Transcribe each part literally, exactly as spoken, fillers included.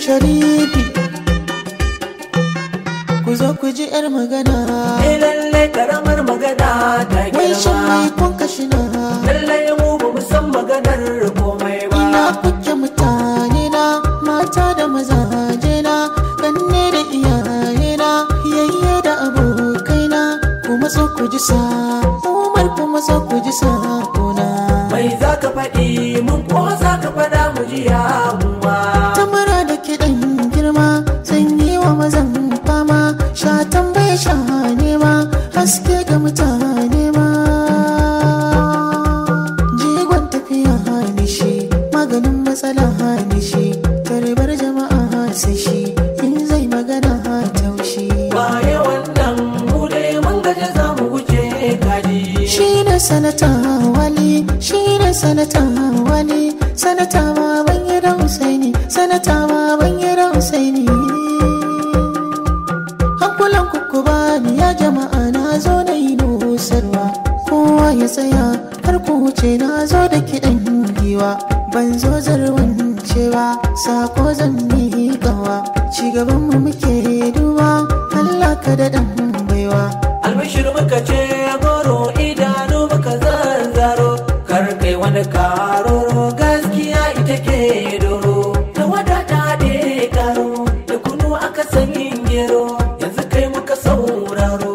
Sharifi ku zo ku ji yar magana. Eh lalle karamar magana ta girma. Wai shin mai kun kashina. Lalle mu ba mu san maganar komai ba. Ina kuke mutane na mata da mazaje na kanne da iyaye na yayye da abokai na kuma so ku ji sa Umar kuma so ku ji sa kuna. Mai za ka faɗi mun ko za ka faɗa mu ji ya muwa. Tamara da kiɗan girma sun yi wa mazan fama shatan bai sha nema haske ga mutane ma. Jigon tafiya hani shi maganin matsala hani shi tarbar jama'a sai shi in zai magana taushi. Waye wannan mu dai mun gaje za mu wuce kaji. Shi ne sanata wali shi ne sanata wali sanata ma ban yi da Husaini sanata ma ban yi da Husaini. Hankulan kuku bani ya jama'a na zo na yi nusarwa kowa ya tsaya har ku wuce na zo da kiɗan giwa ban zo zarwan cewa sako zan miƙawa cigaban mu muke duba Allah ka da ɗan baiwa. Albishir muka ce goro idanu muka zanzaro kar kai wani karoro gaskiya ita ke doro da wadata da karo da kunu aka sanyin gero yanzu kai muka sauraro.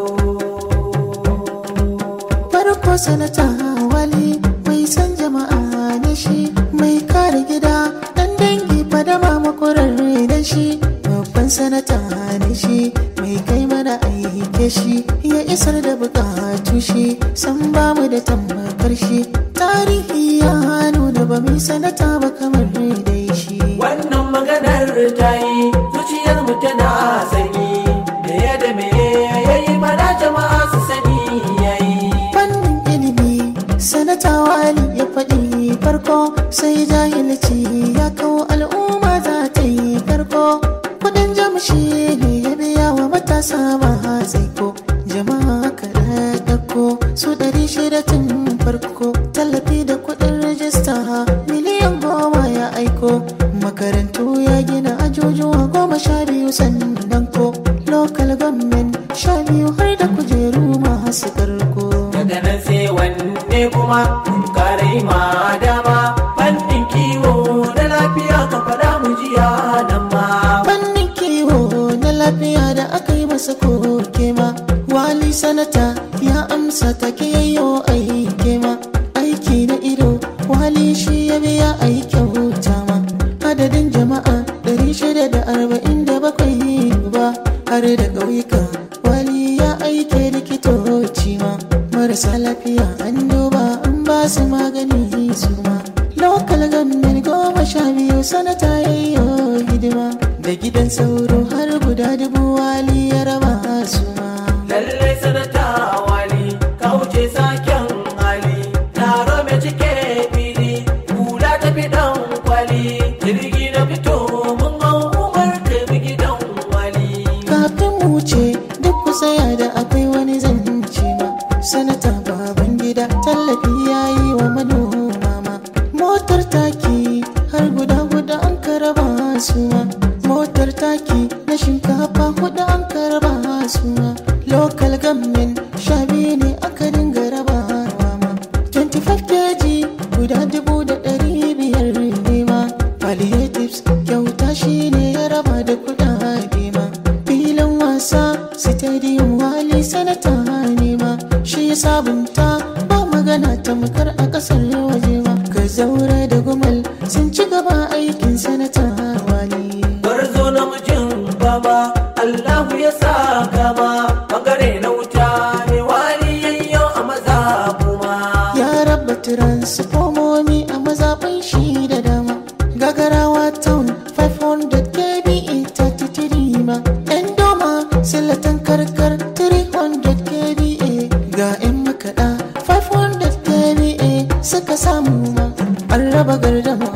Farko sanata wali mai san jama'a ne shi mai kare gida dan dangi fadama makurar da shi babban sanata ne shi mai kai mana aike shi ya isar da bukatu shi san ba mu da tammakar shi tarihi ya nuna ba mai sanata ba kamar dai shi. Wannan maganar ta yi zuciyar mu tana sanyi da yadda me yayi mana jama'a su sani yayi. Fannin ilimi sanata wali ya faɗi farko sai jahilci ya kawo al'umma za ta yi farko kudin jamshi ne ya biya wa matasa ba tsaiko jama'a kada ɗauko su ɗari shida tun farko tallafi da kudin rajista miliyan goma ya aiko makarantu ya gina ajujuwa goma sha biyu sannan ko local government sha biyu har da kujeru masu karko. Daga nan sai wanne kuma mun kare ma dama fannin kiwo na lafiya ka faɗa mu jiya nan ma. Fannin kiwo na lafiya da aka yi masa koke ma wali sanata ya amsa take yayyo aike ma aiki na ido wali shi ya biya aikin wuta ma adadin jama'a ɗari shida da arba'in da bakwai ba har da ƙauyuka wali ya aike likitoci ma marasa lafiya an duba an ba su magani su ma local government goma sha biyu sanata yayyo hidima da gidan sauro har guda dubu wali ya raba su ma. Lalle sanata wali ka wuce saken hali taro mai cike fili hula ta fi dan kwali jirgi na fito mun hau umar ka bi gidan wali. Kafin mu wuce duk ku tsaya da akwai wani zance ma sanata baban gida tallafi ya yi wa manoma ma motar taki har guda guda an karaba su ma motar taki na shinkafa hudu an karaba su ma local government sha biyu ne aka dinga rabawa ma twenty-five kilograms guda dubu da ɗari biyar ne ma palliatives kyauta shi ne ya raba da kuɗaɗe ma filin wasa stadium wali sanata ne ma shi ya sabunta ba magana tamkar a ƙasar waje ma ka zaure da gumal sun ci gaba aikin sanata wali. Barzo namijin baba Allahu ya sa kama bangare na wuta mai wali yayyo a maza kuma. Ya rabba transformomi a mazaɓin shi da dama gagarawa town five hundred kilobits thirty-three ma yan doma silatan karkar three hundred kilobits ga yan makaɗa five hundred kilobits suka samu ma an raba gardama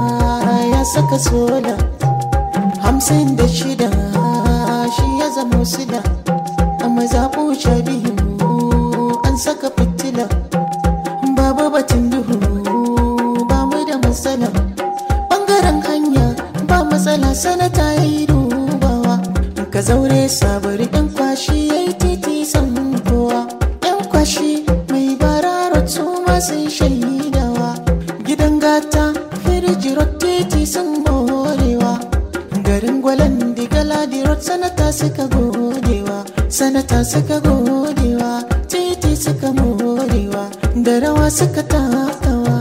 ya saka sola hamsin da shida shi ya zama sida a mazaɓu sha biyu an saka fitila babu batun duhu ba mu da matsala ɓangaren hanya ba matsala sanata zaure sabari yan kwashi yayi titi san kowa yan kwashi mai bararo su ma sun shaidawa gidan gata firiji titi sun morewa garin gwalan digala dirot sanata suka godewa sanata suka godewa titi suka morewa da rawa suka takawa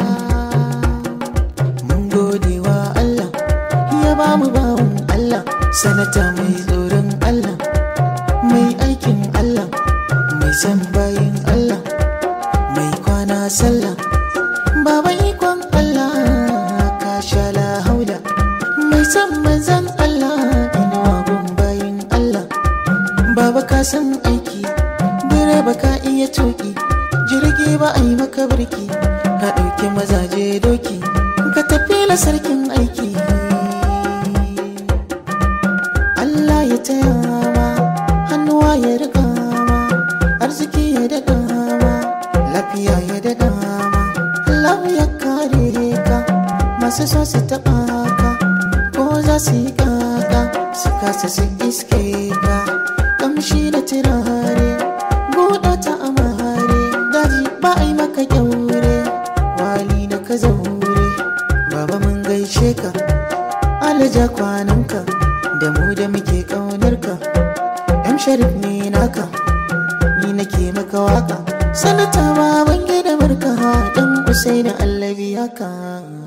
mun godewa Allah ya ba mu bawon Allah sanata mai tsoron Allah mai aikin Allah mai san bayin Allah mai kwana sallah baba ikon Allah ka sha la haula mai san manzan Allah inuwa gun bayin Allah baba ka san aiki direba ka iya tuki jirgi ba a yi maka birki ka ɗauki mazaje doki ka tafi la sarkin aiki Allah ya taya ma hannuwa ya riga ma arziki ya daɗa ma lafiya ya daɗa ma Allah ya kare ka masu so su taɓa ka ko za su yi kaka su kasa su iske ka kamshi da turare buɗa ta amare daji ba a yi maka kyaure wali da ka zaure baba mun gaishe ka alaja kwananka da mu da muke ƙaunarka yan sharif ne naka ni nake maka waka sanata baban gida barka dan Usaini Allah biya ka